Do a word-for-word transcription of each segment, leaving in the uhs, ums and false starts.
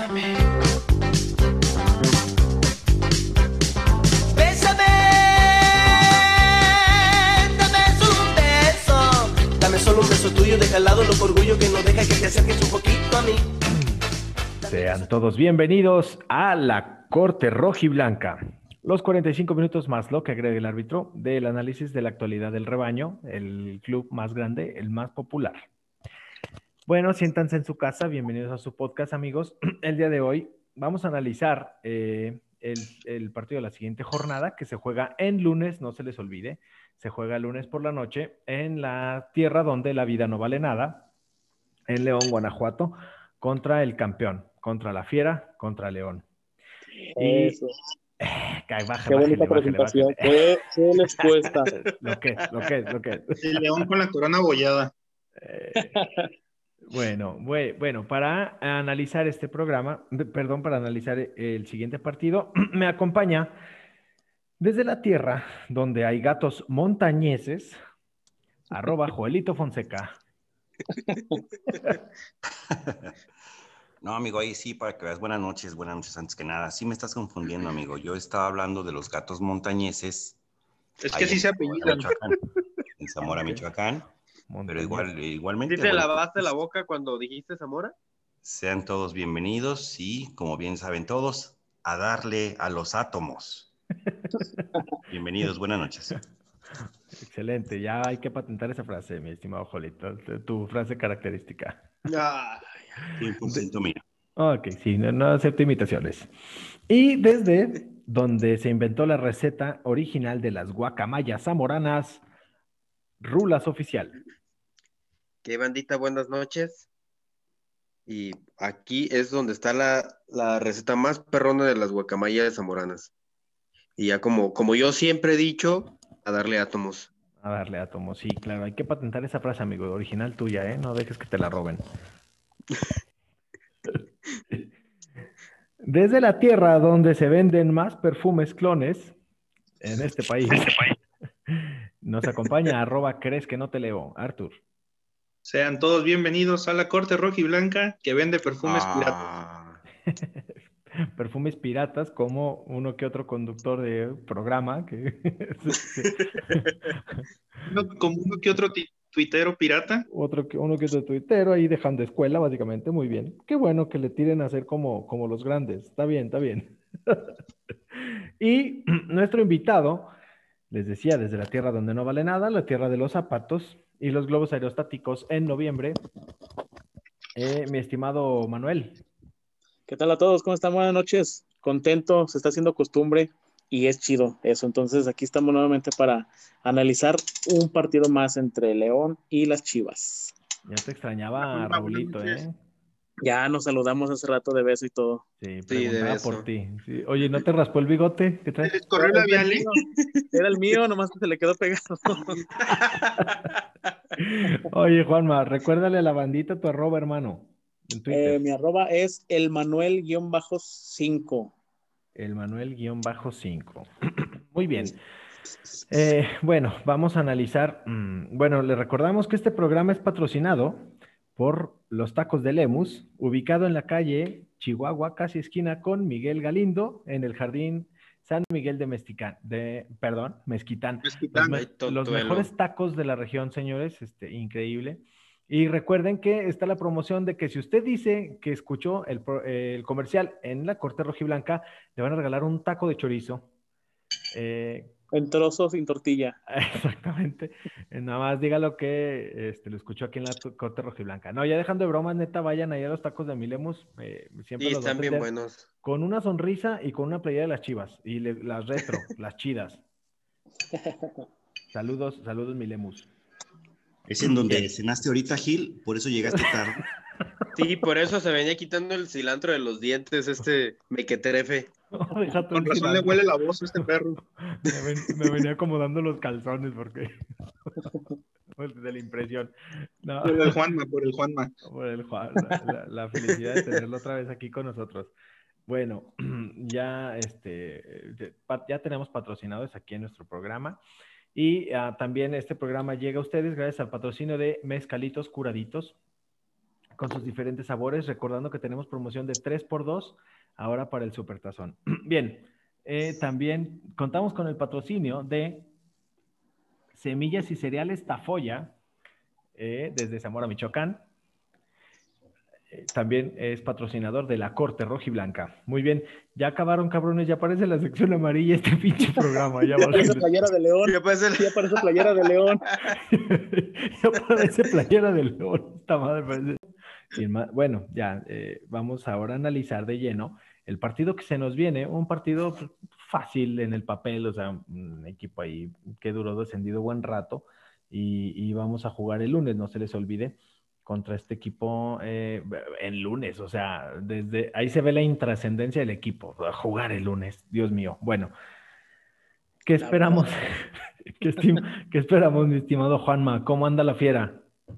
Bésame. Bésame. Dame un beso. Dame solo un beso tuyo, deja al lado los orgullo que no deja que te acerques un poquito a mí. Sean todos bienvenidos a la Corte Rojiblanca. Los cuarenta y cinco minutos más lo que agrega el árbitro del análisis de la actualidad del rebaño, el club más grande, el más popular. Bueno, siéntanse en su casa, bienvenidos a su podcast, amigos. El día de hoy vamos a analizar eh, el, el partido de la siguiente jornada, que se juega en lunes, no se les olvide, se juega el lunes por la noche en la tierra donde la vida no vale nada, en León, Guanajuato, contra el campeón, contra la Fiera, contra León. Y Eso. Eh, bájale, Qué bonita bájale, presentación. bájale. ¿Qué, qué les cuesta? Lo que es, lo que es, lo que es. El león con la corona abollada. Eh, bueno, bue- bueno, para analizar este programa, de- perdón, para analizar el siguiente partido, me acompaña desde la tierra donde hay gatos montañeses, arroba Joelito Fonseca. No, amigo, ahí sí, para que veas. Buenas noches, buenas noches antes que nada. Sí me estás confundiendo, amigo. Yo estaba hablando de los gatos montañeses. Es que ahí sí se en Zamora, apellidan. Michoacán. En Zamora, Ok. Michoacán. Pero Montañés. igual, igualmente, ¿Sí te bueno, lavaste la boca cuando dijiste Zamora? sean todos bienvenidos y, como bien saben todos, a darle a los átomos. Bienvenidos, buenas noches. Excelente, ya hay que patentar esa frase, mi estimado Joelito, tu frase característica. Ay, cien por ciento mía. Ok, sí, no, no acepto imitaciones. Y desde donde se inventó la receta original de las guacamayas zamoranas, Rulas Oficial. qué bandita, buenas noches. Y aquí es donde está la, la receta más perrona de las guacamayas zamoranas. Y ya como, como yo siempre he dicho, a darle átomos. A darle átomos, sí, claro, hay que patentar esa frase, amigo, original tuya, ¿eh? No dejes que te la roben. Desde la tierra donde se venden más perfumes clones en este país, nos acompaña arroba crees que no te leo, Arthur. Sean todos bienvenidos a la Corte Rojiblanca que vende perfumes piratas. Ah, Perfumes piratas como uno que otro conductor de programa que Uno, como uno que otro ti- tuitero pirata. otro que uno que otro tuitero ahí dejando escuela básicamente, muy bien. Qué bueno que le tiren a hacer como, como los grandes, está bien, está bien. Y nuestro invitado, les decía, desde la tierra donde no vale nada, la tierra de los zapatos y los globos aerostáticos en noviembre, eh, mi estimado Manuel. ¿Qué tal a todos? ¿Cómo están? Buenas noches. Contento, se está haciendo costumbre y es chido eso. Entonces aquí estamos nuevamente para analizar un partido más entre León y las Chivas. Ya te extrañaba, Hola, Raulito, buenas ¿eh? noches. Ya nos saludamos hace rato de beso y todo. Sí, de preguntaba beso. por ti. Sí. Oye, ¿no te raspó el bigote? ¿Qué Se traes? les corrió Era la el viale. mío, era el mío, nomás que se le quedó pegado. Oye, Juanma, recuérdale a la bandita tu arroba, hermano, en Twitter. Eh, mi arroba es el Manuel cinco. El Manuel-cinco. Muy bien. Eh, bueno, vamos a analizar. mm, Bueno, le recordamos que este programa es patrocinado por Los Tacos de Lemus, ubicado en la calle Chihuahua, casi esquina con Miguel Galindo, en el Jardín San Miguel de Mezquitán, de, perdón, Mezquitán. Los, Mezquitán. me- Ay, los tontuelo. mejores tacos de la región, señores, este, increíble. Y recuerden que está la promoción de que si usted dice que escuchó el, pro- eh, el comercial en la Corte Rojiblanca, le van a regalar un taco de chorizo. Eh, En trozos sin tortilla. Exactamente. Eh, Nada más dígalo que este, lo escuchó aquí en la tu- Corte Rojiblanca. No, ya dejando de bromas, neta, vayan ahí a los tacos de Milemus. eh, siempre Sí, los va a están bien atender buenos. con una sonrisa y con una playera de las Chivas. Y le- las retro, las chidas. Saludos, saludos, Milemus. es en donde cenaste ahorita, Gil, por eso llegaste tarde. Sí, por eso se venía quitando el cilantro de los dientes este mequetrefe. No, deja tú Con el razón le cilantro. huele la voz a este perro. Me, ven- me venía acomodando los calzones porque pues, de la impresión. No. Por el Juanma, por el Juanma. Por el Juan, la, la- la felicidad de tenerlo otra vez aquí con nosotros. Bueno, ya, este, de- pa- ya tenemos patrocinadores aquí en nuestro programa y ah, también este programa llega a ustedes gracias al patrocinio de Mezcalitos Curaditos. con sus diferentes sabores, recordando que tenemos promoción de tres por dos ahora para el Supertazón. Bien, eh, también contamos con el patrocinio de Semillas y Cereales Tafoya, eh, desde Zamora, Michoacán. Eh, también es patrocinador de la Corte Rojiblanca. Muy bien, ya acabaron, cabrones, ya aparece la sección amarilla este pinche programa. Ya Parece playera de León. Ya parece el- Sí, aparece playera de León. ya aparece playera de León. Esta madre parece... Sin más, bueno, ya eh, vamos ahora a analizar de lleno el partido que se nos viene, un partido fácil en el papel, o sea, un equipo ahí que duró descendido buen rato y, y vamos a jugar el lunes, no se les olvide, contra este equipo eh, el lunes, o sea, desde ahí se ve la intrascendencia del equipo, jugar el lunes, Dios mío. Bueno, ¿qué esperamos? ¿Qué, estim- ¿Qué esperamos, mi estimado Juanma? ¿Cómo anda la fiera?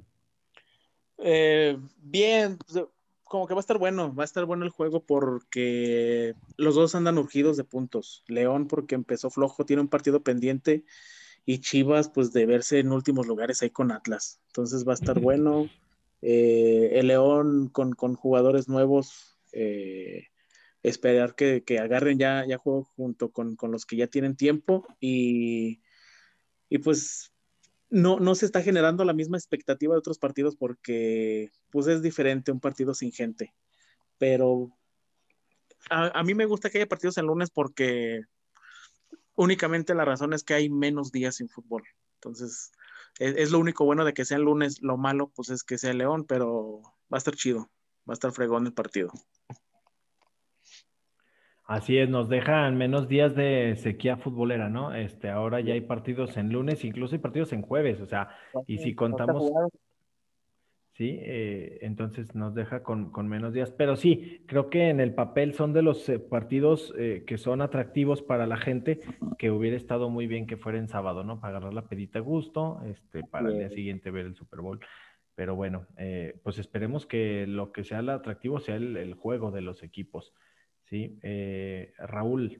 Eh, bien, pues, como que va a estar bueno, va a estar bueno el juego porque los dos andan urgidos de puntos. León porque empezó flojo, tiene un partido pendiente y Chivas pues de verse en últimos lugares ahí con Atlas. Entonces va a estar bueno. Eh, el León con, con jugadores nuevos, eh, esperar que, que agarren ya, ya juego junto con, con los que ya tienen tiempo y, y pues no, no se está generando la misma expectativa de otros partidos porque pues es diferente un partido sin gente. Pero a, a mí me gusta que haya partidos en lunes porque únicamente la razón es que hay menos días sin fútbol. Entonces, es, es lo único bueno de que sea el lunes. Lo malo, pues es que sea León, pero va a estar chido. Va a estar fregón el partido. Así es, nos dejan menos días de sequía futbolera, ¿no? Este, ahora ya hay partidos en lunes, incluso hay partidos en jueves, o sea, y si contamos, sí, eh, entonces nos deja con, con menos días. Pero sí, creo que en el papel son de los eh, partidos eh, que son atractivos para la gente, que hubiera estado muy bien que fuera en sábado, ¿no? Para agarrar la pedita a gusto, este, para el día Bien. siguiente ver el Super Bowl. Pero bueno, eh, pues esperemos que lo que sea el atractivo sea el, el juego de los equipos. Sí, eh, Raúl.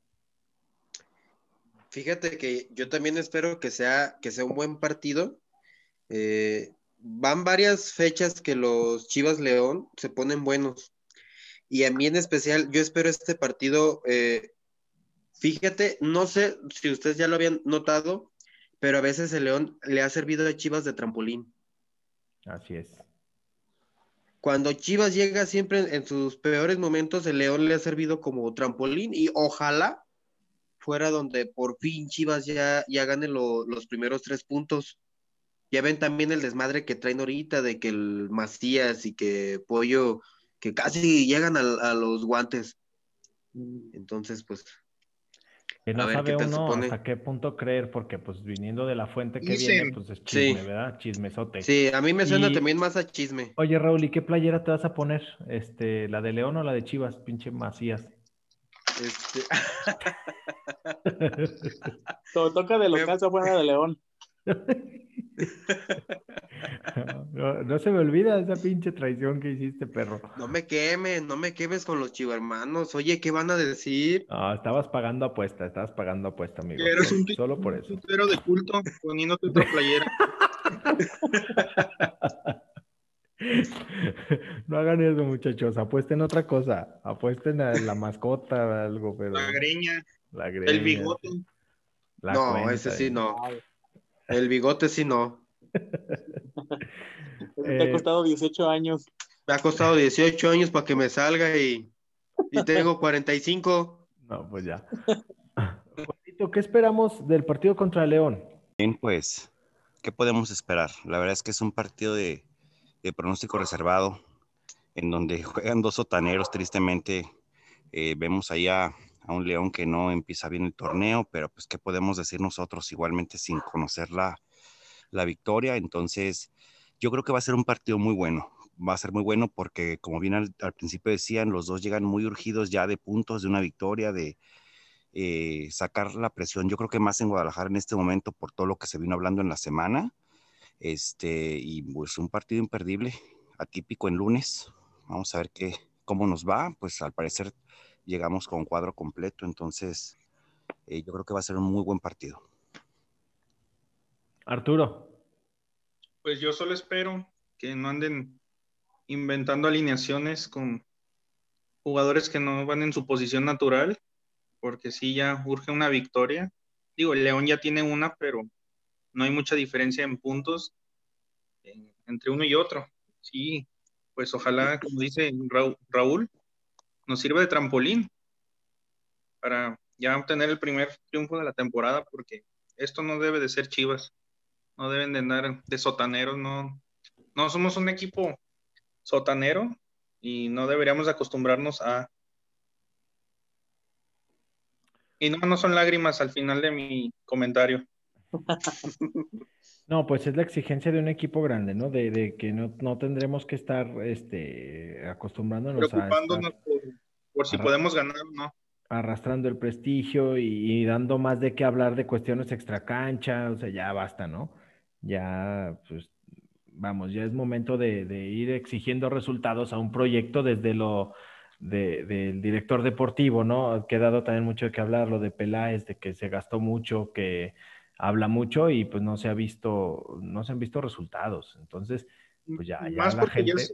Fíjate que yo también espero que sea, que sea un buen partido. Eh, van varias fechas que los Chivas León se ponen buenos. Y a mí en especial, yo espero este partido. Eh, fíjate, no sé si ustedes ya lo habían notado, pero a veces el León le ha servido a Chivas de trampolín. Así es. Cuando Chivas llega siempre en, en sus peores momentos, el León le ha servido como trampolín y ojalá fuera donde por fin Chivas ya, ya gane lo, los primeros tres puntos. Ya ven también el desmadre que traen ahorita de que el Macías y que Pollo, que casi llegan a, a los guantes. Entonces, pues, Que a no ver qué sabe tal se uno pone. hasta qué punto creer, porque pues viniendo de la fuente que viene, Dicen, pues es Sí, chisme, ¿verdad? Chismesote. sí, a mí me suena Y, también más a chisme. oye, Raúl, ¿y qué playera te vas a poner? Este, ¿la de León o la de Chivas? Pinche Macías. Este... Todo toca de Voy local, a- se fuera de León. No, no se me olvida esa pinche traición que hiciste, perro. No me quemes, no me quemes con los chivermanos. Oye, ¿qué van a decir? No, estabas pagando apuesta, estabas pagando apuesta, amigo. que eres Solo, un, tu- solo por un eso. tuitero de culto poniéndote otra playera. No hagan eso, muchachos. Apuesten otra cosa. Apuesten a la mascota, algo, La pero greña, la el greña, bigote. la No, ese cuenta. sí eh. no. Ay, El bigote sí no. eso te ha Eh, costado dieciocho años. Me ha costado dieciocho años para que me salga y, y tengo cuarenta y cinco. no, pues ya. Juanito, ¿qué esperamos del partido contra León? Bien, pues, ¿qué podemos esperar? La verdad es que es un partido de, de pronóstico reservado, en donde juegan dos sotaneros, tristemente. Eh, vemos ahí a, a un León que no empieza bien el torneo, pero pues, ¿qué podemos decir nosotros igualmente sin conocer la, la victoria? Entonces, yo creo que va a ser un partido muy bueno. Va a ser muy bueno porque, como bien al, al principio decían, los dos llegan muy urgidos ya de puntos, de una victoria, de eh, sacar la presión. Yo creo que más en Guadalajara en este momento por todo lo que se vino hablando en la semana. Este, y pues un partido imperdible, atípico en lunes. Vamos a ver qué, cómo nos va. Pues al parecer llegamos con cuadro completo, entonces eh, yo creo que va a ser un muy buen partido. Arturo. Pues yo solo espero que no anden inventando alineaciones con jugadores que no van en su posición natural, porque sí ya urge una victoria. Digo, el León ya tiene una, pero no hay mucha diferencia en puntos en- entre uno y otro. Sí, pues ojalá, como dice Raúl, Raúl, nos sirva de trampolín para ya obtener el primer triunfo de la temporada, porque esto no debe de ser Chivas, no deben de andar de sotaneros, no, no somos un equipo sotanero y no deberíamos acostumbrarnos a... Y no, no son lágrimas al final de mi comentario. No, pues es la exigencia de un equipo grande, ¿no? De, de que no, no tendremos que estar este, acostumbrándonos a estar Preocupándonos por, por si arra- podemos ganar o no. arrastrando el prestigio y, y dando más de qué hablar de cuestiones extracancha, o sea, ya basta, ¿no? Ya, pues, vamos, ya es momento de, de ir exigiendo resultados a un proyecto desde lo de- del director deportivo, ¿no? Ha quedado también mucho de qué hablar, lo de Peláez, de que se gastó mucho, que habla mucho y pues no se ha visto, no se han visto resultados. Entonces, pues ya, ya Más la porque ya se, gente,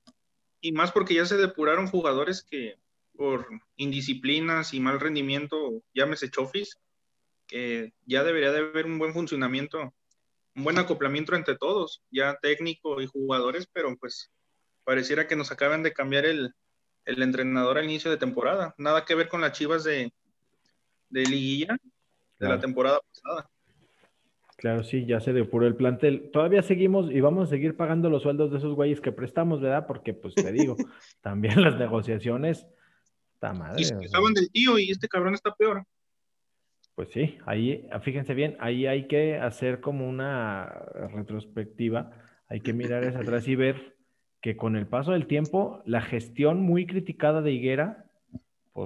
y más porque ya se depuraron jugadores que por indisciplinas y mal rendimiento, llámese Chofis, que ya debería de haber un buen funcionamiento, un buen acoplamiento entre todos, ya técnico y jugadores, pero pues pareciera que nos acaban de cambiar el, el entrenador al inicio de temporada. Nada que ver con las Chivas de, de liguilla de la claro. temporada pasada. Claro, sí, ya se depuró el plantel. Todavía seguimos y vamos a seguir pagando los sueldos de esos güeyes que prestamos, ¿verdad? Porque, pues te digo, también las negociaciones, está Y se madre, o sea, quejaban del tío y este cabrón está peor. pues sí, ahí, fíjense bien, ahí hay que hacer como una retrospectiva, hay que mirar hacia atrás y ver que con el paso del tiempo, la gestión muy criticada de Higuera, pues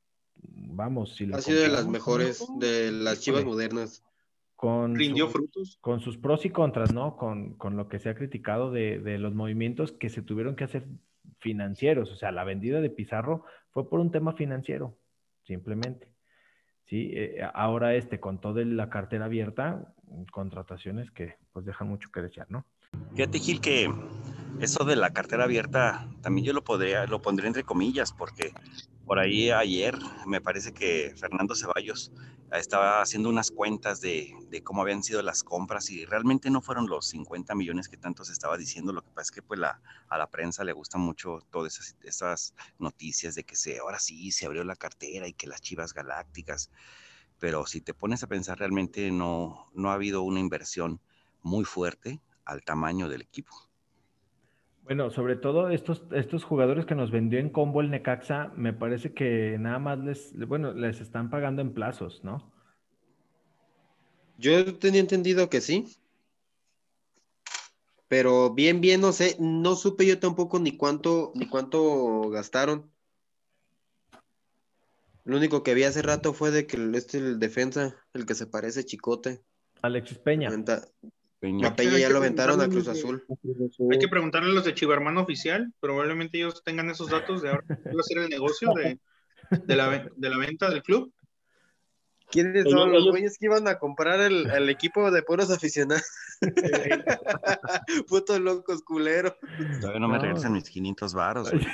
vamos, si la Ha sido de las comparamos con mejores esto, de las Chivas híjole, modernas. con Rindió sus, frutos. con sus pros y contras, ¿no? Con, con lo que se ha criticado de, de los movimientos que se tuvieron que hacer financieros. O sea, la vendida de Pizarro fue por un tema financiero, simplemente. Sí, Eh, ahora este, con toda la cartera abierta, contrataciones que pues dejan mucho que desear, ¿no? Fíjate, Gil, que eso de la cartera abierta también yo lo podría, lo pondría entre comillas, porque por ahí ayer me parece que Fernando Ceballos estaba haciendo unas cuentas de, de cómo habían sido las compras y realmente no fueron los cincuenta millones que tanto se estaba diciendo. Lo que pasa es que pues la, a la prensa le gustan mucho todas esas, esas noticias de que se, ahora sí se abrió la cartera y que las Chivas Galácticas, pero si te pones a pensar realmente no, no ha habido una inversión muy fuerte al tamaño del equipo. Bueno, sobre todo estos, estos jugadores que nos vendió en combo el Necaxa, me parece que nada más les, bueno, les están pagando en plazos, ¿no? Yo tenía entendido que sí, pero bien, bien, no sé, no supe yo tampoco ni cuánto, ni cuánto gastaron. Lo único que vi hace rato fue de que el, este, el defensa, el que se parece Chicote, Alexis Peña. aventa- Peña. a Peña Hay ya que lo aventaron a preguntarle a Cruz los de- Azul. hay que preguntarle a los de Chivermano Oficial, probablemente ellos tengan esos datos de ahora va a ser el negocio de, de, la, ve- de la venta del club. ¿Quiénes Ellos, son los ellos, güeyes que iban a comprar el, el equipo de puros aficionados? Putos locos culeros. Todavía no me No. regresan mis quinientos varos, güey.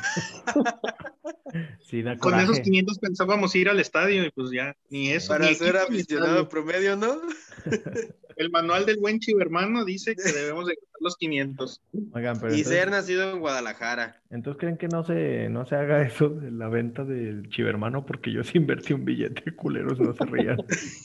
Sí, da Con esos coraje. quinientos pensábamos ir al estadio y pues ya, ni eso, Para ni ser equipo ni aficionado estadio. promedio, ¿no? El manual del buen Chivermano dice que debemos de gastar los quinientos. Oigan, pero Y ser entonces, nacido en Guadalajara. entonces creen que no se, no se haga eso de la venta del chivermano porque yo sí invertí un billete, culeros, no se rían.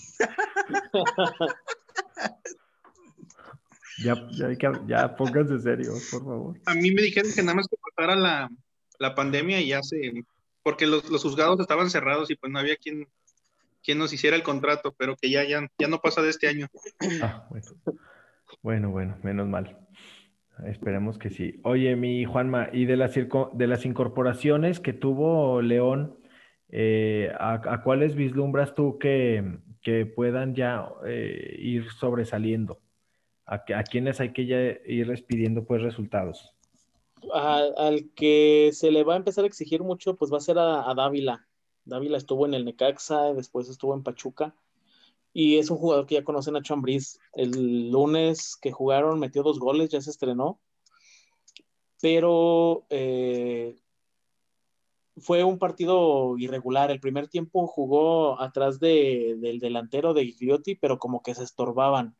Ya, ya, hay que, ya pónganse serios, por favor. A mí me dijeron que nada más que pasara la, la pandemia y ya se... Porque los, los juzgados estaban cerrados y pues no había quien, quien nos hiciera el contrato, pero que ya, ya, ya no pasa de este año. Ah, bueno. Bueno, bueno, menos mal. Esperemos que sí. Oye, mi Juanma, y de las, circo- de las incorporaciones que tuvo León, eh, ¿a, a cuáles vislumbras tú que, que puedan ya eh, ir sobresaliendo? ¿A, que- a quiénes hay que ya irles pidiendo pues resultados? a- al que se le va a empezar a exigir mucho, pues va a ser a, a Dávila. Dávila estuvo en el Necaxa, después estuvo en Pachuca, y es un jugador que ya conoce Nacho Ambriz. El lunes que jugaron metió dos goles, ya se estrenó. pero eh, fue un partido irregular. El primer tiempo jugó atrás de, del delantero de Gigliotti, pero como que se estorbaban.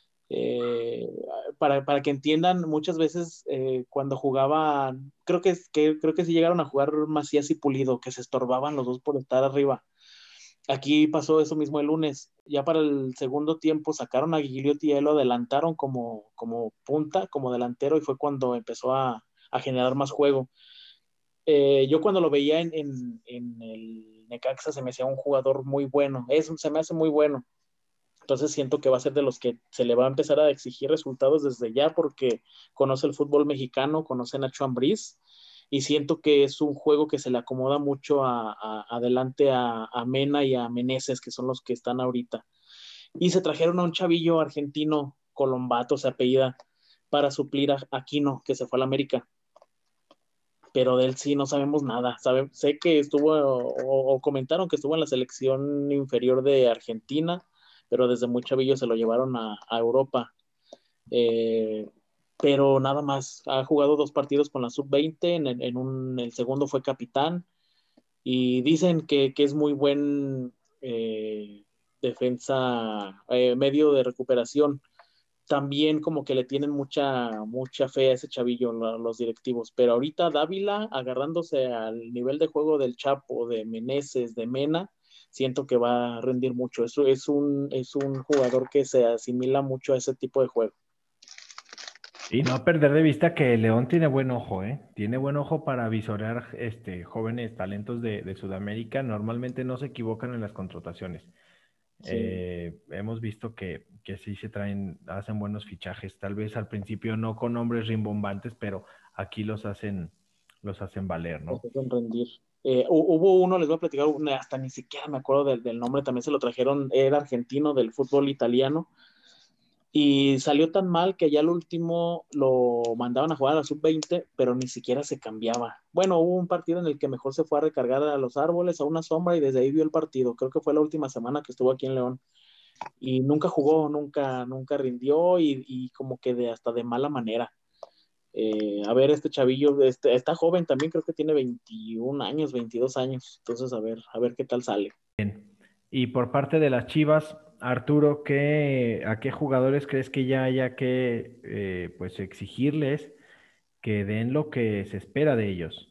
Eh, para, para, que entiendan, muchas veces eh, cuando jugaban, creo que, que, creo que sí llegaron a jugar Macías y Pulido, que se estorbaban los dos por estar arriba. Aquí pasó eso mismo el lunes. Ya para el segundo tiempo sacaron a Gigliotti y él lo adelantaron como, como punta, como delantero, y fue cuando empezó a, a generar más juego. Eh, yo cuando lo veía en, en, en el Necaxa se me hacía un jugador muy bueno, es, se me hace muy bueno. Entonces siento que va a ser de los que se le va a empezar a exigir resultados desde ya porque conoce el fútbol mexicano, conoce a Nacho Ambriz y siento que es un juego que se le acomoda mucho a, a, adelante a, a Mena y a Meneses, que son los que están ahorita. Y se trajeron a un chavillo argentino, Colombato se apellida, para suplir a Aquino, que se fue a la América. Pero de él sí no sabemos nada. Sabe, sé que estuvo, o, o comentaron que estuvo en la selección inferior de Argentina, pero desde muy chavillo se lo llevaron a, a Europa. Eh, pero nada más, ha jugado dos partidos con la sub veinte, en, en un, el segundo fue capitán, y dicen que, que es muy buen eh, defensa, eh, medio de recuperación. También como que le tienen mucha, mucha fe a ese chavillo los directivos, pero ahorita Dávila agarrándose al nivel de juego del Chapo, de Meneses, de Mena, siento que va a rendir mucho. Eso es un, es un jugador que se asimila mucho a ese tipo de juego. Y no perder de vista que León tiene buen ojo, ¿eh? Tiene buen ojo para visorear este, jóvenes talentos de, de Sudamérica. Normalmente no se equivocan en las contrataciones. Sí. Eh, hemos visto que, que sí se traen, hacen buenos fichajes, tal vez al principio no con nombres rimbombantes, pero aquí los hacen, los hacen valer, ¿no? Los hacen rendir. Eh, hubo uno, les voy a platicar, una, hasta ni siquiera me acuerdo del, del nombre, también se lo trajeron, era argentino del fútbol italiano, y salió tan mal que ya al último lo mandaban a jugar a la sub veinte, pero ni siquiera se cambiaba. Bueno, hubo un partido en el que mejor se fue a recargar a los árboles, a una sombra, y desde ahí vio el partido. Creo que fue la última semana que estuvo aquí en León. Y nunca jugó, nunca, nunca rindió, y, y como que de, hasta de mala manera. Eh, a ver, este chavillo, este, está joven también, creo que tiene veintiún años, veintidós años. Entonces, a ver, a ver qué tal sale. Y por parte de las Chivas, Arturo, ¿qué, ¿a qué jugadores crees que ya haya que eh, pues exigirles que den lo que se espera de ellos?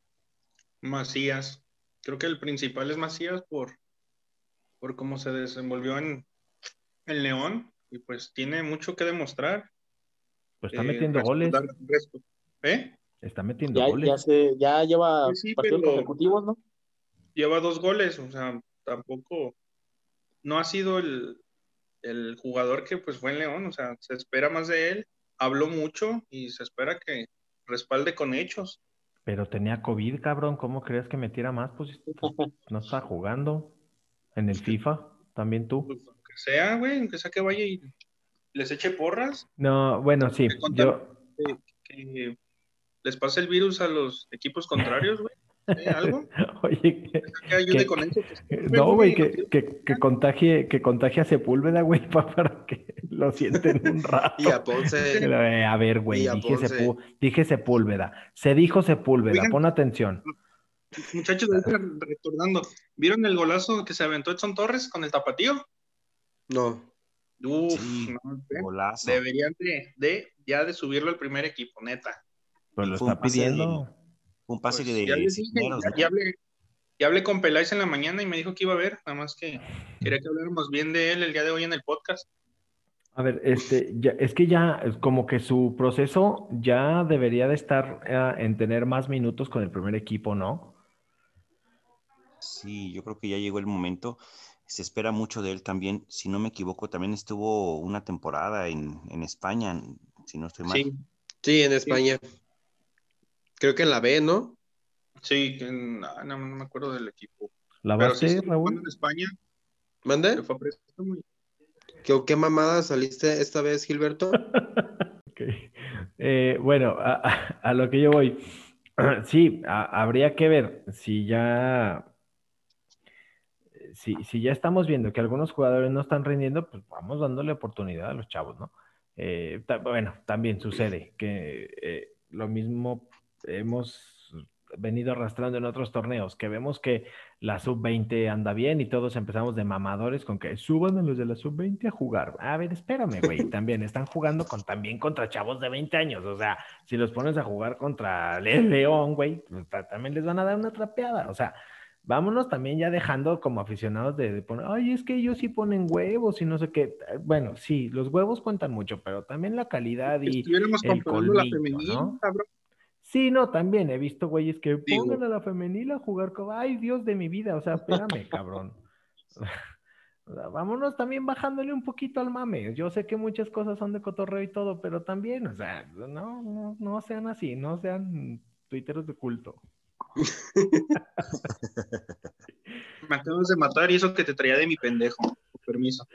Macías. Creo que el principal es Macías por, por cómo se desenvolvió en, en León y pues tiene mucho que demostrar. Pues está Eh, metiendo goles, respaldar- resp- ¿Eh? está metiendo Ya, ya, goles. se, ya lleva Pues sí, partidos pero consecutivos, ¿no? lleva dos goles, o sea, tampoco, no ha sido el, el jugador que pues fue en León, o sea, se espera más de él, habló mucho y se espera que respalde con hechos. Pero tenía COVID, cabrón, ¿cómo crees que metiera más? Pues no está jugando en el FIFA, también tú. Pues, aunque sea, güey, aunque sea que vaya y les eche porras, No, bueno, que, sí, contan- yo... que, que les pase el virus a los equipos contrarios, güey, ¿eh? Algo, Oye, que, que ayude que, con eso, que que- estorbe, no, güey, güey, no que, quiero que, que contagie, que contagie a Sepúlveda, güey, pa- para que lo sienten un Y a rato. Ponce, Pero, eh, a ver, güey, y a dije, Ponce. Sepú- dije Sepúlveda, se dijo Sepúlveda, Oigan, pon atención. muchachos, ahorita recordando, ¿vieron el golazo que se aventó Edson Torres con el tapatío? No. Uf, Sí, no sé. golazo. Deberían de, de ya de subirlo al primer equipo, neta. Pues Y lo fue un está pase de, pidiendo. un pase Pues ya de les dije, Cisneros, ya, ¿no? ya hablé, ya hablé con Peláez en la mañana y me dijo que iba a ver, nada más que quería que habláramos bien de él el día de hoy en el podcast. A ver, este, ya, es que ya, es como que su proceso ya debería de estar eh, en tener más minutos con el primer equipo, ¿no? Sí, yo creo que ya llegó el momento. Se espera mucho de él también. Si no me equivoco, también estuvo una temporada en, en España, si no estoy mal. Sí, Sí, en sí, España. Creo que en la B, ¿no? sí, que no, no, no me acuerdo del equipo. ¿La Pero sí baste, estuvo jugando Raúl? en España, se ¿Mande? fue a préstamo y- ¿Qué, qué mamada saliste esta vez, Gilberto? Ok. Eh, bueno, a, a- a lo que yo voy. Sí, a- habría que ver si ya, si, si ya estamos viendo que algunos jugadores no están rindiendo, pues vamos dándole oportunidad a los chavos, ¿no? Eh, ta- bueno, también sucede que eh, lo mismo hemos venido arrastrando en otros torneos, que vemos que la sub veinte anda bien y todos empezamos de mamadores con que suban a los de la sub veinte a jugar. A ver, espérame, güey, también están jugando con, también contra chavos de veinte años, o sea, si los pones a jugar contra el León, güey, pues, también les van a dar una trapeada, o sea, vámonos también ya dejando como aficionados de, de poner, ay, es que ellos sí ponen huevos y no sé qué. Bueno, sí, los huevos cuentan mucho, pero también la calidad y Estuviéramos el comparando la colmillo, femenil, ¿no? cabrón. Sí, no, también he visto güeyes que Digo, pongan a la femenil a jugar como, ay, Dios de mi vida, o sea, espérame, cabrón. O sea, vámonos también bajándole un poquito al mame. Yo sé que muchas cosas son de cotorreo y todo, pero también, o sea, no, no, no sean así, no sean tuiteros de culto. me acabas de matar y eso que te traía de mi pendejo. Con permiso.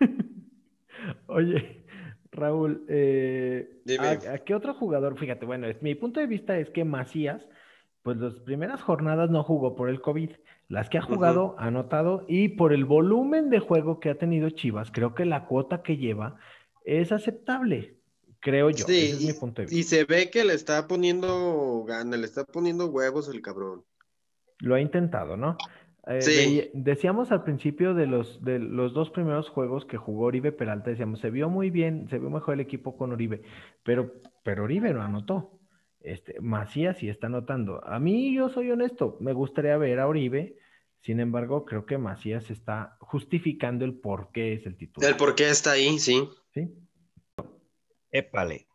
Oye, Raúl, eh, ¿a, Dime. a qué otro jugador? Fíjate, bueno, es, mi punto de vista es que Macías, pues las primeras jornadas no jugó por el COVID. Las que ha Ujú. jugado, ha anotado, y por el volumen de juego que ha tenido Chivas, creo que la cuota que lleva es aceptable, creo yo. Ese es mi Sí, punto de y, y vista. se ve que le está poniendo gana, le está poniendo huevos el cabrón. Lo ha intentado, ¿no? Eh, Sí, veía- decíamos al principio de los, de los dos primeros juegos que jugó Oribe Peralta, decíamos, se vio muy bien, se vio mejor el equipo con Oribe, pero, pero Oribe no anotó. Este, Macías sí está anotando. A mí, yo soy honesto, me gustaría ver a Oribe, sin embargo, creo que Macías está justificando el por qué es el el titular, por qué está ahí, sí. ¿sí? Épale.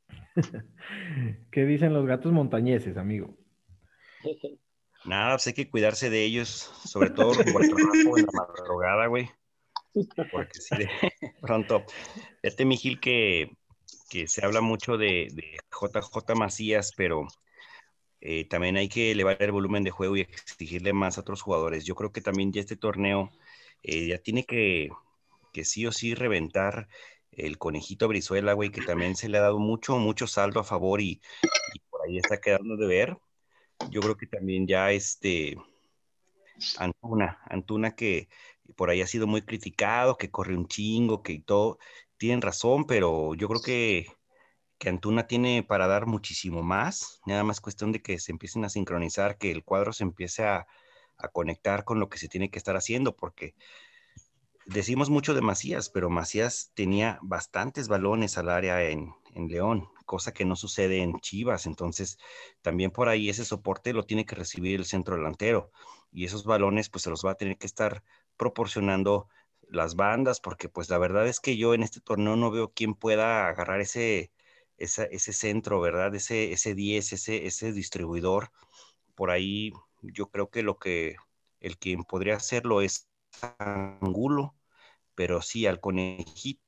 ¿Qué dicen los gatos montañeses, amigo? Nada, pues hay que cuidarse de ellos, sobre todo rumbo al trabajo en la madrugada, güey. Porque sí, de pronto, este mi Gil que, que se habla mucho de, de J J Macías, pero eh, también hay que elevar el volumen de juego y exigirle más a otros jugadores. Yo creo que también ya este torneo eh, ya tiene que, que sí o sí reventar el conejito Brizuela, güey, que también se le ha dado mucho, mucho saldo a favor y, y por ahí está quedando de ver. Yo creo que también ya este Antuna, Antuna que por ahí ha sido muy criticado, que corre un chingo, que todo, tienen razón, pero yo creo que, que Antuna tiene para dar muchísimo más, nada más cuestión de que se empiecen a sincronizar, que el cuadro se empiece a, a conectar con lo que se tiene que estar haciendo, porque decimos mucho de Macías, pero Macías tenía bastantes balones al área en, en León, cosa que no sucede en Chivas. Entonces, también por ahí ese soporte lo tiene que recibir el centro delantero. Y esos balones, pues se los va a tener que estar proporcionando las bandas, porque pues la verdad es que yo en este torneo no veo quién pueda agarrar ese, esa- ese centro, ¿verdad? Ese, ese diez, ese, ese distribuidor. Por ahí yo creo que lo que el quien podría hacerlo es Angulo, pero sí, al conejito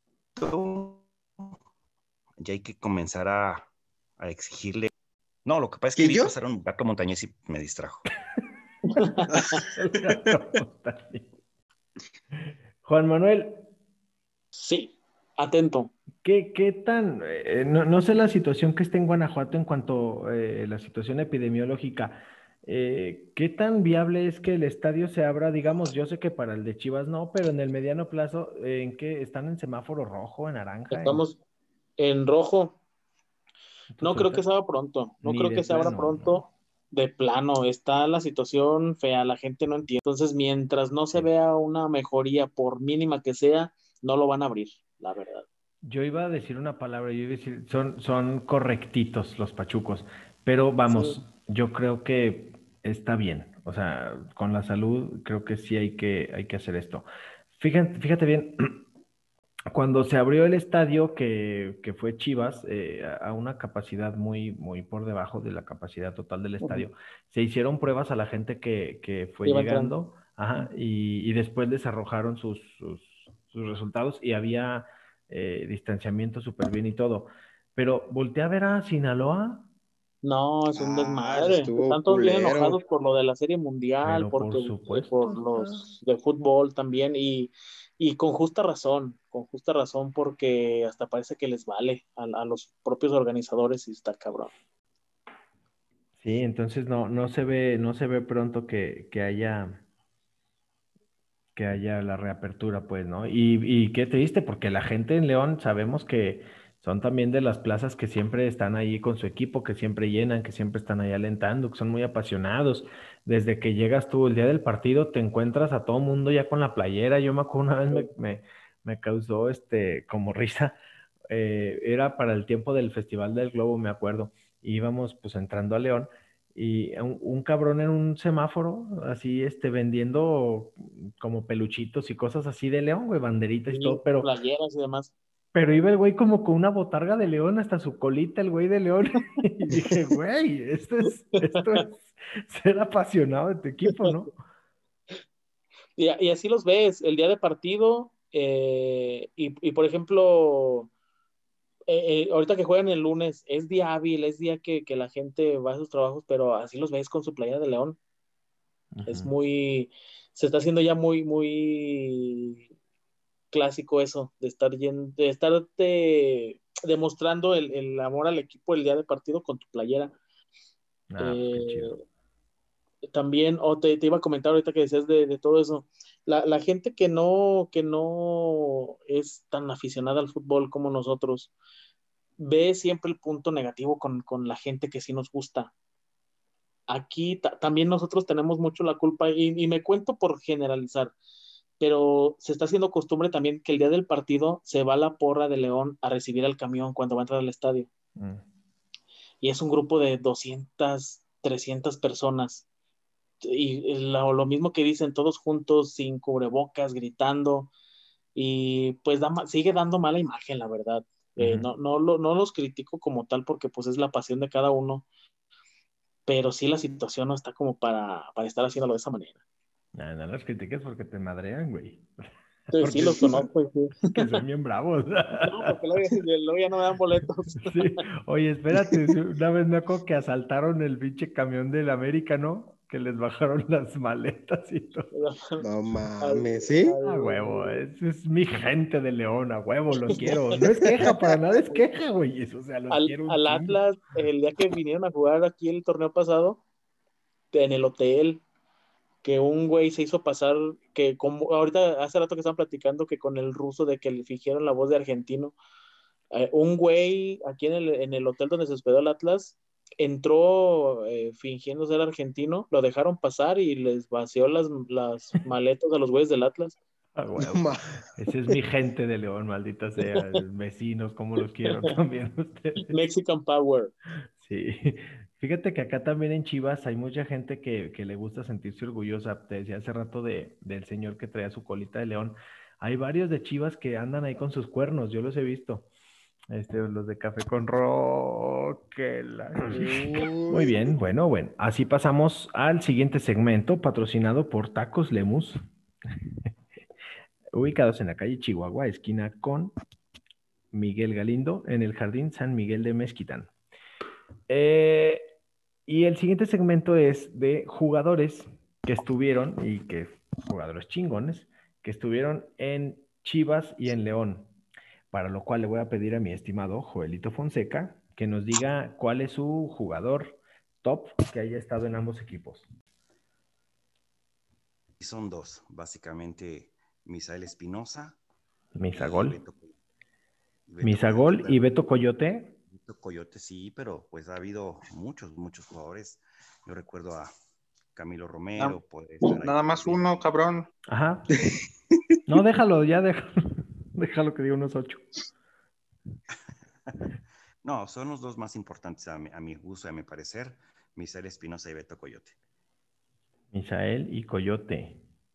ya hay que comenzar a, a exigirle. No, lo que pasa es que ¿Y vi yo? pasar un gato montañés y me distrajo. El gato montañés. Juan Manuel, Sí, atento. ¿qué, qué tan, eh, no, no sé la situación que esté en Guanajuato en cuanto a la situación epidemiológica, eh, ¿qué tan viable es que el estadio se abra? Digamos, yo sé que para el de Chivas no, pero en el mediano plazo, eh, ¿en qué están en semáforo rojo, en naranja? En, Estamos en rojo. entonces No creo que ahorita se abra pronto. No ni creo de que se abra plano, ¿no? pronto. De plano, está la situación fea, la gente no entiende. Entonces, mientras no se Sí. vea una mejoría, por mínima que sea, no lo van a abrir, la verdad. Yo iba a decir una palabra, yo iba a decir, son, son correctitos los pachucos, pero vamos, Sí. yo creo que está bien, o sea, con la salud creo que sí hay que, hay que hacer esto. Fíjate, fíjate bien, cuando se abrió el estadio que, que fue Chivas, eh, a a una capacidad muy, muy por debajo de la capacidad total del Ujú. estadio, se hicieron pruebas a la gente que, que fue Iba entrando. llegando, ajá, y, y después les arrojaron sus, sus, sus resultados y había eh, distanciamiento súper bien y todo. Pero volteé a ver a Sinaloa, No, es un Ah, eso desmadre. estuvo Están todos bien culero. enojados por lo de la Serie Mundial, pero porque por eh, por supuesto está. los de fútbol también, y, y con justa razón, con justa razón, porque hasta parece que les vale a, a los propios organizadores y está cabrón. Sí, entonces no, no se ve, no se ve pronto que, que haya que haya la reapertura, pues, ¿no? Y, y qué triste, porque la gente en León sabemos que, son también de las plazas que siempre están ahí con su equipo, que siempre llenan, que siempre están ahí alentando, que son muy apasionados. Desde que llegas tú el día del partido, te encuentras a todo mundo ya con la playera. Yo me acuerdo una vez me, me, me causó este como risa. Eh, era para el tiempo del Festival del Globo, me acuerdo. Íbamos pues entrando a León y un, un cabrón en un semáforo, así este, vendiendo como peluchitos y cosas así de León, güey, banderitas y Y todo, pero playeras y demás. pero iba el güey como con una botarga de león hasta su colita, el güey de león. Y dije, güey, esto es, esto es ser apasionado de tu equipo, ¿no? Y, y así los ves, el día de partido, eh, y, y, por ejemplo, eh, eh, ahorita que juegan el lunes, es día hábil, es día que, que la gente va a sus trabajos, pero así los ves con su playera de león. Es Ujú. muy, se está haciendo ya muy, muy clásico eso, de estar yendo, de estarte demostrando el, el amor al equipo el día de partido con tu playera. Ah, pues qué Eh, chido. También, o te, te iba a comentar ahorita que decías de, de todo eso, la, la gente que no, que no es tan aficionada al fútbol como nosotros, ve siempre el punto negativo con, con la gente que sí nos gusta. Aquí ta- también nosotros tenemos mucho la culpa y, y me cuento por generalizar, pero se está haciendo costumbre también que el día del partido se va la porra de León a recibir al camión cuando va a entrar al estadio. Mm. Y es un grupo de doscientas, trescientas personas. Y lo, lo mismo que dicen, todos juntos, sin cubrebocas, gritando. Y pues da, ma- sigue dando mala imagen, la verdad. Eh, Ujú. no, no, lo- no los critico como tal porque pues es la pasión de cada uno, pero sí la situación no está como para, para estar haciéndolo de esa manera. Nah, no las critiques porque te madrean, güey. Entonces sí Porque los sí son, conozco y sí. que son bien bravos. No, porque luego, luego ya no me dan boletos. Sí. Oye, espérate, sí, una vez me acuerdo que asaltaron el pinche camión del América, ¿no? Que les bajaron las maletas y todo. No Al, mames, ¿sí? A huevo, al- es, es mi gente de León, a huevo, los quiero. No es queja, para nada es queja, güey. Eso, o sea, los al, quiero un al chingo. Atlas, el día que vinieron a jugar aquí el torneo pasado, en el hotel, que un güey se hizo pasar, que como ahorita hace rato que estaban platicando que con el ruso de que le fingieron la voz de argentino, eh, un güey aquí en el, en el hotel donde se hospedó el Atlas entró eh, fingiendo ser argentino, lo dejaron pasar y les vació las, las maletas a los güeyes del Atlas. A No huevo. mames. Esa es mi gente de León, maldita sea. Vecinos, como los quiero también ustedes. Mexican Power. Sí. Fíjate que acá también en Chivas hay mucha gente que, que le gusta sentirse orgullosa. Te decía hace rato de, del señor que traía su colita de león. Hay varios de Chivas que andan ahí con sus cuernos, yo los he visto. Este, los de café con roquela. Muy Uy. bien, bueno, bueno. Así pasamos al siguiente segmento, patrocinado por Tacos Lemus, ubicados en la calle Chihuahua, esquina con Miguel Galindo, en el Jardín San Miguel de Mezquitán. Eh, y el siguiente segmento es de jugadores que estuvieron, y que jugadores chingones, que estuvieron en Chivas y en León, para lo cual le voy a pedir a mi estimado Joelito Fonseca que nos diga cuál es su jugador top que haya estado en ambos equipos. Y son dos, básicamente Misael Espinosa y Misagol. Beto, y Beto Misagol Coyote, y pero Beto Coyote. Beto Coyote sí, pero pues ha habido muchos, muchos jugadores. Yo recuerdo a Camilo Na- Romero, puede estar ahí Nada más también. uno, cabrón. Ajá. No, déjalo, ya déjalo. Déjalo que diga unos ocho. No, son los dos más importantes a mi, a mi gusto y a mi parecer, Misael Espinosa y Beto Coyote. Misael y Coyote.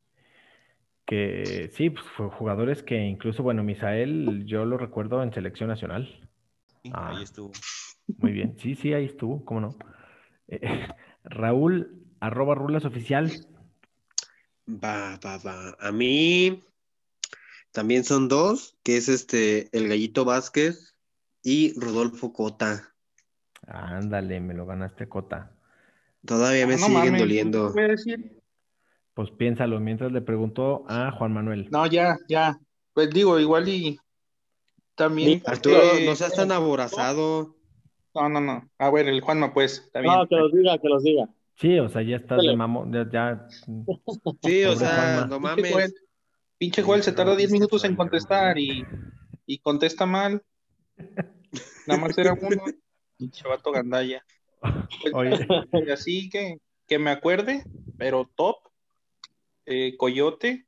Que sí, pues fue jugadores que incluso, bueno, Misael, yo lo recuerdo en selección nacional. Sí, Ah, ahí estuvo. muy bien. Sí, sí, ahí estuvo, cómo no. Eh, Raúl, arroba Rulas Oficial. Va, va, va. A mí también son dos, que es este, el Gallito Vázquez y Rodolfo Cota. Ándale, me lo ganaste, Cota. Todavía Ah, me no siguen mames, ¿qué doliendo. voy a decir? Pues piénsalo, mientras le pregunto a Juan Manuel. No, ya, ya. Pues digo, igual y también, Digo, Arturo, no eh, seas tan aborazado. no, no, no. A ver, el Juanma, pues, está no, bien. que los diga, que los diga. Sí, o sea, ya estás de Dale. mamón, ya, ya, mm, Sí, o pobre sea, Juanma. no Pinche Joel, mames. pinche Le Joel se tarda diez interrumpiste, minutos pero en interrúmpelo. contestar y, y contesta mal. Nada más era uno, pinche vato gandalla. Pues, Oye, y así que, que me acuerde, pero top, eh, Coyote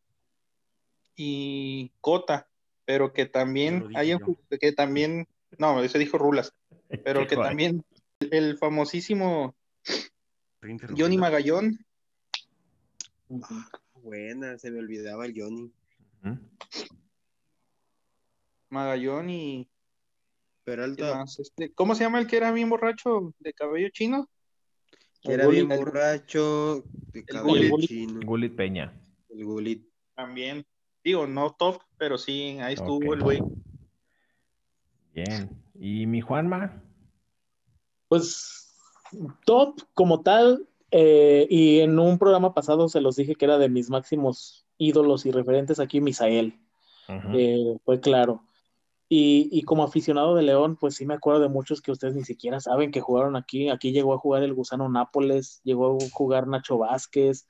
y Cota, pero que Ya lo también dije hayan, yo. que también, no, ese dijo Rulas, pero qué que joder. también el, el famosísimo ¿Estoy Johnny interrumpiendo? Magallón, Ah, buena, se me olvidaba el Johnny. Ujú. Magallón y ¿qué Peralta, más? Este, ¿cómo se llama el que era bien borracho de cabello chino? que El era bien Gullit. El, borracho, de el El cabello Gullit Gullit. chino, Gulit Peña. el Gulit. también. Digo, no top, pero sí, ahí Ok. estuvo el güey. Bien. ¿Y mi Juanma? Pues top como tal, eh, y en un programa pasado se los dije que era de mis máximos ídolos y referentes aquí, Misael, Ujú. eh, fue claro. Y, y como aficionado de León, pues sí me acuerdo de muchos que ustedes ni siquiera saben que jugaron aquí. Aquí llegó a jugar el Gusano Nápoles, llegó a jugar Nacho Vázquez,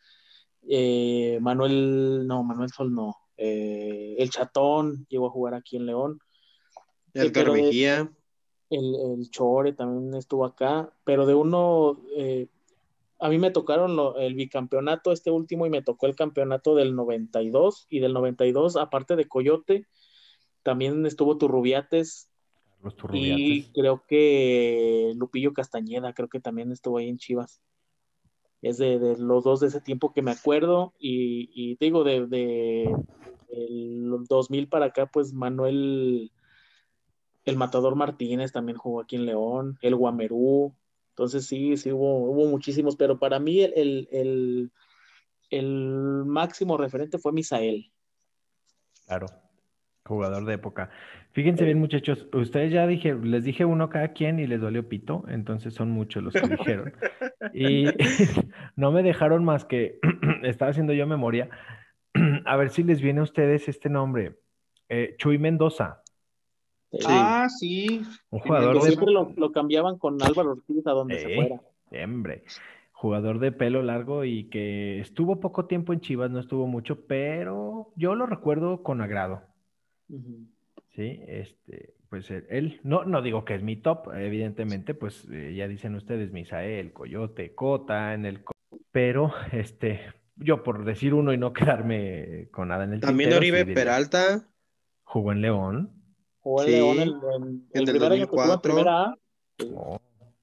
eh, Manuel, no, Manuel Sol no, eh, el Chatón llegó a jugar aquí en León, eh, Edgar pero de, Mejía, el, el Chore también estuvo acá, pero de uno, eh, a mí me tocaron lo- el bicampeonato este último y me tocó el campeonato del noventa y dos y del noventa y dos, aparte de Coyote, también estuvo Turrubiates Los y Turrubiates. creo que Lupillo Castañeda, creo que también estuvo ahí en Chivas. Es de, de los dos de ese tiempo que me acuerdo y, y digo, de, de el dos mil para acá, pues Manuel, el Matador Martínez también jugó aquí en León, el Guamerú. Entonces sí, sí hubo, hubo muchísimos, pero para mí el, el, el, el máximo referente fue Misael. Claro. Jugador de época. Fíjense bien, Eh, muchachos. Ustedes ya dije, les dije uno cada quien y les dolió pito, entonces son muchos los que dijeron. Y no me dejaron más que estaba haciendo yo memoria. A ver si les viene a ustedes este nombre. Eh, Chuy Mendoza, eh, sí. Ah, sí, un Chuy jugador que de... siempre Mendoza. lo, lo cambiaban con Álvaro Ortiz a donde se fuera. Eh, hombre, jugador de pelo largo y que estuvo poco tiempo en Chivas, no estuvo mucho, pero yo lo recuerdo con agrado. Ujú. Sí, este, pues él, él- no, no digo que es mi top, evidentemente, pues eh, ya dicen ustedes, Misael, Coyote, Cota en el, co- pero este, yo por decir uno y no quedarme con nada en el También tintero, sí Oribe diría, Peralta, jugó en León. Jugó en León el, sí, en- en el el primer año que estuvo en dos mil cuatro. primera A. Sí. Oh,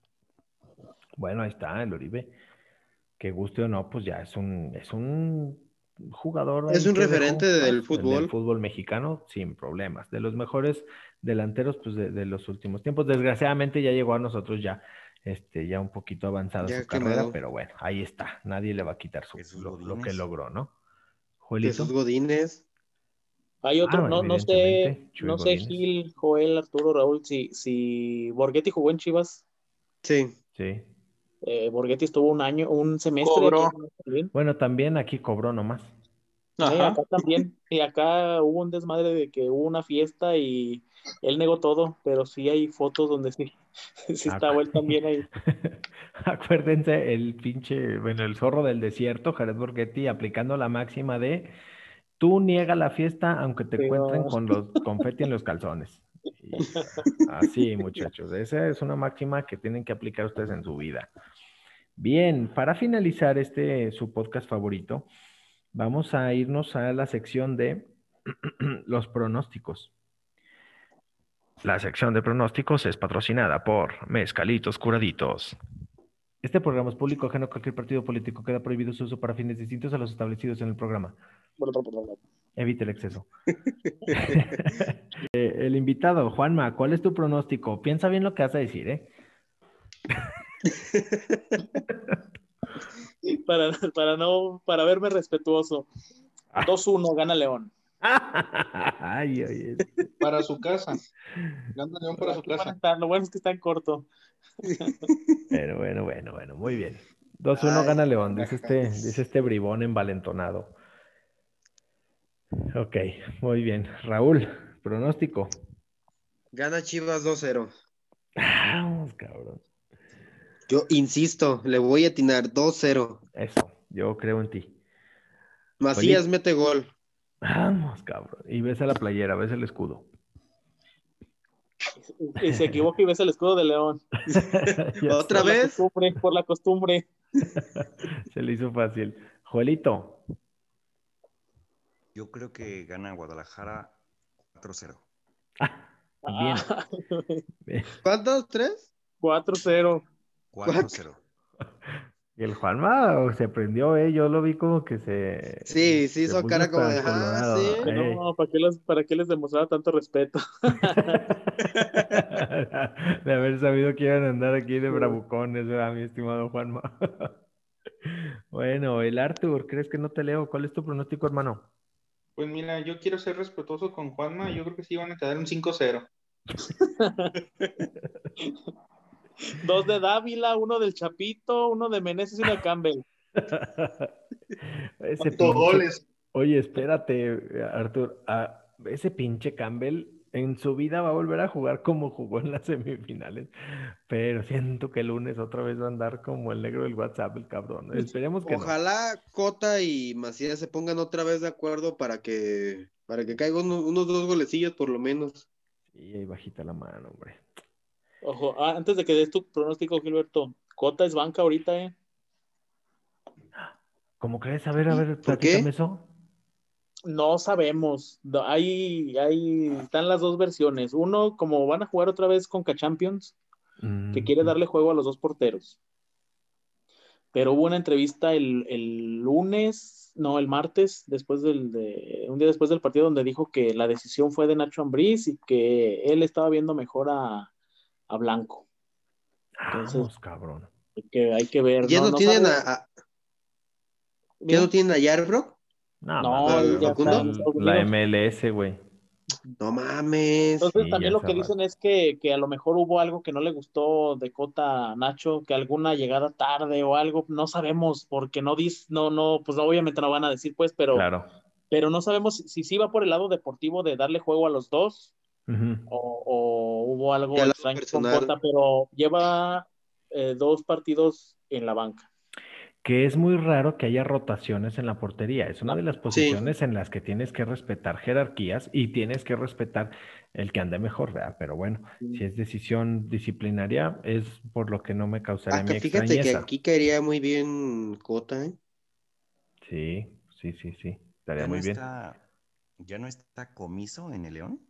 bueno, ahí está el Oribe, que guste o no, pues ya es un, es un jugador Es ahí un que referente dejó del paso en el fútbol. fútbol mexicano sin problemas, de los mejores delanteros pues de, de los últimos tiempos. Desgraciadamente ya llegó a nosotros ya, este, ya un poquito avanzada su Ya carrera, quemado. pero bueno, ahí está, nadie le va a quitar su, Jesús lo, lo que Godínez. logró, ¿no? Jesús Joelito. Godínez. Hay otro, Ah, no, no sé, evidentemente, Chuy no sé, Godínez. Gil, Joel, Arturo, Raúl, si, si Borghetti jugó en Chivas. Sí. Sí. Eh, Borghetti estuvo un año, un semestre aquí Cobró. en Berlín. Bueno, también aquí cobró nomás. Sí, Ajá. acá también. Y acá hubo un desmadre de que hubo una fiesta y él negó todo, pero sí hay fotos donde sí, sí estaba él Acu- también ahí. Acuérdense el pinche, bueno, el zorro del desierto, Jared Borghetti, aplicando la máxima de tú niega la fiesta aunque te encuentren Pero, con los confeti en los calzones. Y así, muchachos, esa es una máxima que tienen que aplicar ustedes en su vida. Bien, para finalizar este su podcast favorito, vamos a irnos a la sección de los pronósticos. La sección de pronósticos es patrocinada por Mezcalitos Curaditos. Este programa es público ajeno a cualquier partido político. Queda prohibido su uso para fines distintos a los establecidos en el programa. Evite el exceso. Eh, el invitado, Juanma, ¿cuál es tu pronóstico? Piensa bien lo que vas a decir, ¿eh? para, para no, para verme respetuoso. Ah. dos uno gana León. Ay, oye, este. Para su casa. Gana León para su Aquí van a casa. estar, lo bueno es que está en corto. Bueno, bueno, bueno, bueno, muy bien. dos uno Ay, gana León, dice este, dice Rajales. este bribón envalentonado. Ok, muy bien. Raúl, pronóstico. Gana Chivas dos cero. Vamos, cabrón. Yo insisto, le voy a atinar dos cero. Eso, yo creo en ti. Macías Juelito. mete gol. Vamos, cabrón. Y ves a la playera, ves el escudo. Y se equivoca y ves el escudo de León. Ya ¿Otra Por la vez? costumbre, por la costumbre. se le hizo fácil. Joelito, Yo creo que gana Guadalajara cuatro cero. bien. Ah, bien. ¿Cuántos? ¿Tres? cuatro cero. cuatro cero. Y el Juanma se prendió, ¿eh? Yo lo vi como que se, Sí, sí se hizo puso cara como de, hasta ah, colorado. sí. Que Ey. no, ¿para qué, les, ¿para qué les demostraba tanto respeto? De haber sabido que iban a andar aquí de bravucones, ¿verdad, mi estimado Juanma? Bueno, el Arthur, ¿crees que no te leo? ¿Cuál es tu pronóstico, hermano? Pues mira, yo quiero ser respetuoso con Juanma. Yo creo que sí van a quedar un cinco cero. Dos de Dávila, uno del Chapito, uno de Meneses y uno de Campbell. Ese ¿Cuántos pinche. goles? Oye, espérate, Arthur. Ah, ese pinche Campbell en su vida va a volver a jugar como jugó en las semifinales. Pero siento que el lunes otra vez va a andar como el negro del WhatsApp, el cabrón. Esperemos que no. Ojalá Cota y Macías se pongan otra vez de acuerdo para que, para que caigan unos, unos dos golecillos por lo menos. Y ahí bajita la mano, hombre. Ojo, ah, antes de que des tu pronóstico, Gilberto, Cota es banca ahorita, ¿eh? ¿Cómo crees? A ver, a ¿Y ver, por platícame qué? eso. No sabemos. No, Ahí, ahí están las dos versiones. Uno, como van a jugar otra vez con Champions, que Mm, quiere darle juego a los dos porteros. Pero hubo una entrevista el, el lunes, no, el martes, después del, de, un día después del partido, donde dijo que la decisión fue de Nacho Ambriz y que él estaba viendo mejor a, a Blanco. Entonces, vamos, cabrón. que hay que ver, ¿Ya no, no no tienen a, sabe, a- ya no ¿bien? tienen a Yarbrough? No, No, mames, él ya güey, está ¿Facundo? en el- Estados la Unidos. M L S, güey. No mames. Entonces Sí, ya también lo hace que dicen rato. es que, que a lo mejor hubo algo que no le gustó de Cota a Nacho, que alguna llegada tarde o algo, no sabemos, porque no dis, no, no, pues obviamente no van a decir, pues, pero, Claro. pero no sabemos si, si sí va por el lado deportivo de darle juego a los dos Ujú. o, o hubo Y algo al lado extraño con personal. Cota, pero lleva eh, dos partidos en la banca. Que es muy raro que haya rotaciones en la portería. Es una No, de las Sí. posiciones en las que tienes que respetar jerarquías y tienes que respetar el que ande mejor, ¿verdad? Pero bueno, si es decisión disciplinaria, es por lo que no me causaría mi Acá, fíjate que extrañeza. aquí caería muy bien Cota, ¿eh? Sí, sí, sí, sí. Estaría ¿Ya no muy bien. está, ya no está Comiso en el León?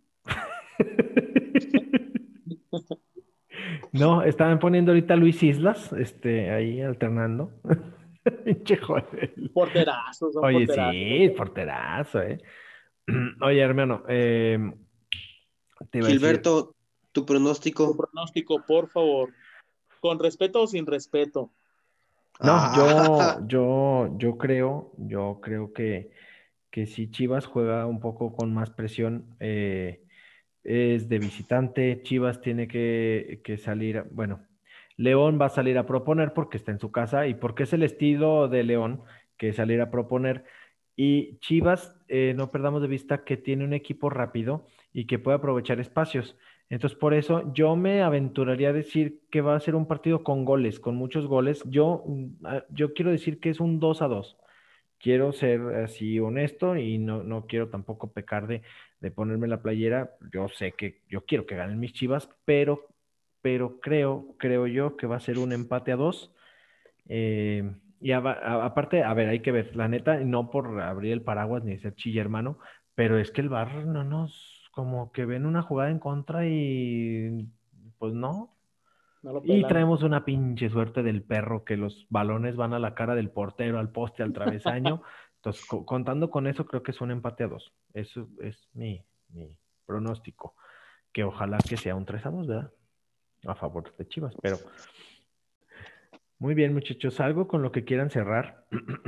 No, estaban poniendo ahorita a Luis Islas, este, ahí alternando. Pinche Joel. porterazos, son Oye, porterazos. sí, porterazo, ¿eh? Oye, hermano, eh, te iba a decir, Gilberto, tu Tu pronóstico. pronóstico, por favor, con respeto o sin respeto. no, yo, Ah, yo, yo creo, yo creo que, que si Chivas juega un poco con más presión, eh, es de visitante, Chivas tiene que, que salir, bueno, León va a salir a proponer porque está en su casa y porque es el estilo de León, que es salir a proponer. Y Chivas, eh, no perdamos de vista que tiene un equipo rápido y que puede aprovechar espacios. Entonces, por eso yo me aventuraría a decir que va a ser un partido con goles, con muchos goles. Yo, mm, ah, yo quiero decir que es un dos a dos. Quiero ser así honesto y no, no quiero tampoco pecar de, de ponerme la playera. Yo sé que yo quiero que ganen mis Chivas, pero, pero creo, creo yo que va a ser un empate a dos. Eh, y a- a- aparte, a ver, hay que ver, la neta, no por abrir el paraguas ni ser chilla, hermano, pero es que el bar no nos, como que ven una jugada en contra y pues no. No lo Y pelan. traemos una pinche suerte del perro que los balones van a la cara del portero, al poste, al travesaño. Entonces, co- contando con eso, creo que es un empate a dos. Eso es mi, mi pronóstico. Que ojalá que sea un tres a dos, ¿verdad? A favor de Chivas. Pero muy bien, muchachos. ¿Algo con lo que quieran cerrar?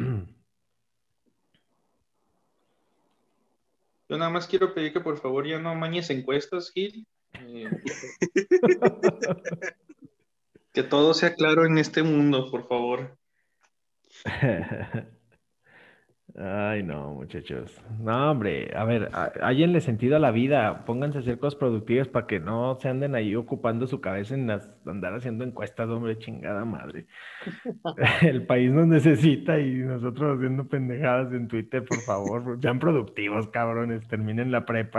Yo nada más quiero pedir que por favor ya no mañes encuestas, Gil. Eh, que todo sea claro en este mundo, por favor. Ay, no, muchachos. No, hombre, a ver, a- hállenle sentido a la vida, pónganse a hacer cosas productivas para que no se anden ahí ocupando su cabeza en las, andar haciendo encuestas, hombre, chingada madre. El país nos necesita y nosotros haciendo pendejadas en Twitter, por favor, sean productivos, cabrones, terminen la prepa.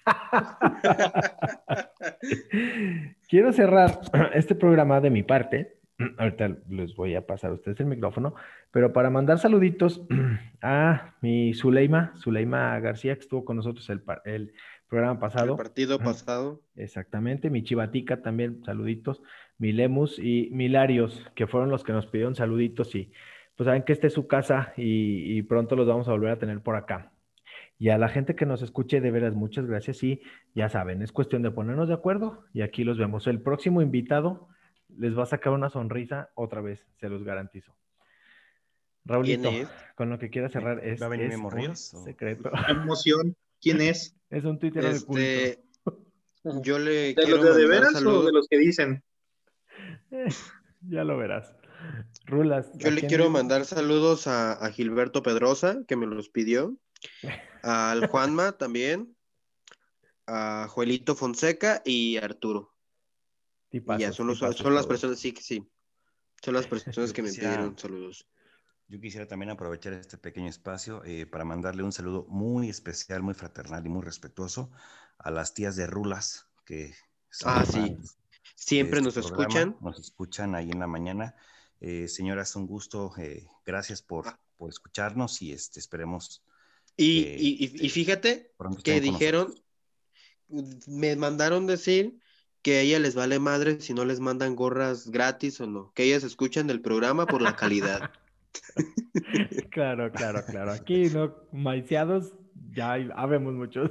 Quiero cerrar este programa de mi parte. Ahorita les voy a pasar a ustedes el micrófono, pero para mandar saluditos a mi Zuleima, Zuleima García, que estuvo con nosotros el, el programa pasado. El partido pasado. Exactamente, mi Chivatica también, saluditos, mi Lemus y Milarios, que fueron los que nos pidieron saluditos y pues saben que esta es su casa y, y pronto los vamos a volver a tener por acá. Y a la gente que nos escuche, de veras, muchas gracias y ya saben, es cuestión de ponernos de acuerdo y aquí los vemos. El próximo invitado les va a sacar una sonrisa otra vez, se los garantizo. Raulito, con lo que quiera cerrar, es, ¿Va a venir es Memo un Ríos? secreto. ¡Qué emoción! ¿Quién es? Es un Twitter de culto. Este, yo le ¿De quiero los de, de mandar veras saludos. o de los que dicen? Eh, ya lo verás. Rulas. Yo le quiero mandar saludos a, a Gilberto Pedrosa, que me los pidió, al Juanma también, a Joelito Fonseca y a Arturo. Tipazos, y ya, son, los, tipazos son las todos. personas, sí, que sí. Son las personas que me Quisiera- pidieron saludos. Yo quisiera también aprovechar este pequeño espacio eh, para mandarle un saludo muy especial, muy fraternal y muy respetuoso a las tías de Rulas, que son Ah, sí. fans Siempre de nos este programa, escuchan. nos escuchan ahí en la mañana. Eh, señoras, un gusto, eh, gracias por, por escucharnos y este, esperemos Y, que, y, y, y fíjate pronto que estén con dijeron, me mandaron decir que a ella les vale madre si no les mandan gorras gratis o no, que ellas escuchan el programa por la calidad. Claro, claro, claro. Aquí no, maiciados, ya hay- habemos muchos.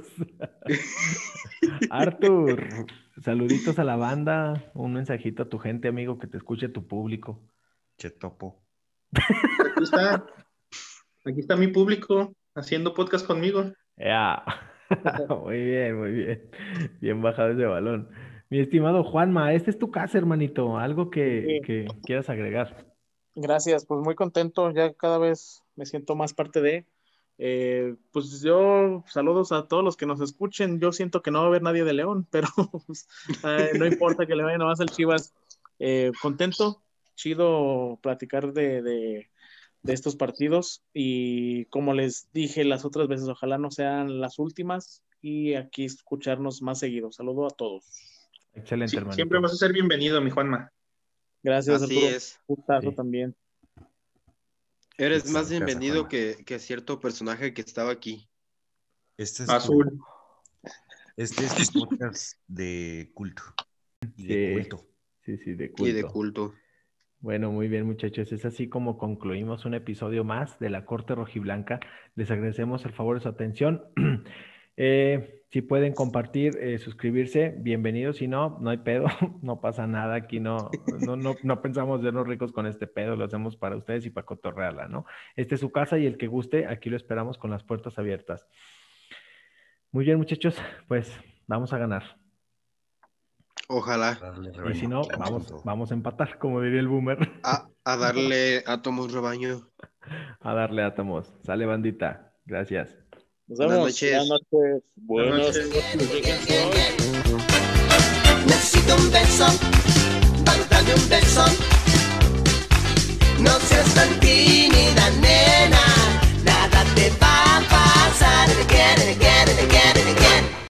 Artur, saluditos a la banda, un mensajito a tu gente, amigo, que te escuche tu público. Che Topo. Aquí está. Aquí está mi público haciendo podcast conmigo. Ya. Muy bien, muy bien. Bien bajado ese balón. Mi estimado Juanma, esta es tu casa, hermanito. Algo que, Sí. que quieras agregar. Gracias, pues muy contento, ya cada vez me siento más parte de, eh, pues yo, saludos a todos los que nos escuchen, yo siento que no va a haber nadie de León, pero pues, eh, no importa que le vaya nomás al Chivas, eh, contento, chido platicar de, de, de estos partidos y como les dije las otras veces, ojalá no sean las últimas y aquí escucharnos más seguido, saludo a todos. Excelente, Sí, hermanito. siempre vas a ser bienvenido, mi Juanma. Gracias, Así Arturo. es. Gustazo Sí. también. Eres Sí, más sí, casa, bienvenido Juanma. que, que cierto personaje que estaba aquí. Este es tu- Azul. este es tu podcast de culto. Y de Sí. culto. Sí, sí, de Y culto. de culto. Bueno, muy bien, muchachos. Es así como concluimos un episodio más de la Corte Rojiblanca. Les agradecemos el favor de su atención. Eh, si pueden compartir, eh, suscribirse, bienvenidos. Si no, no hay pedo, no pasa nada. Aquí no, no, no, no pensamos vernos ricos con este pedo, lo hacemos para ustedes y para cotorrearla, ¿no? Esta es su casa y el que guste, aquí lo esperamos con las puertas abiertas. Muy bien, muchachos, pues vamos a ganar. Ojalá. Darle Y rebaño, si no, claro, vamos, con todo. vamos a empatar, como diría el boomer, A, a darle átomos rebaño. a darle átomos. Sale, bandita. Gracias. Nos Buenas vemos. noches. Buenas noches. Buenas Buenas noches. noches. Necesito un beso, para darme un beso. No seas tan tímida, nena.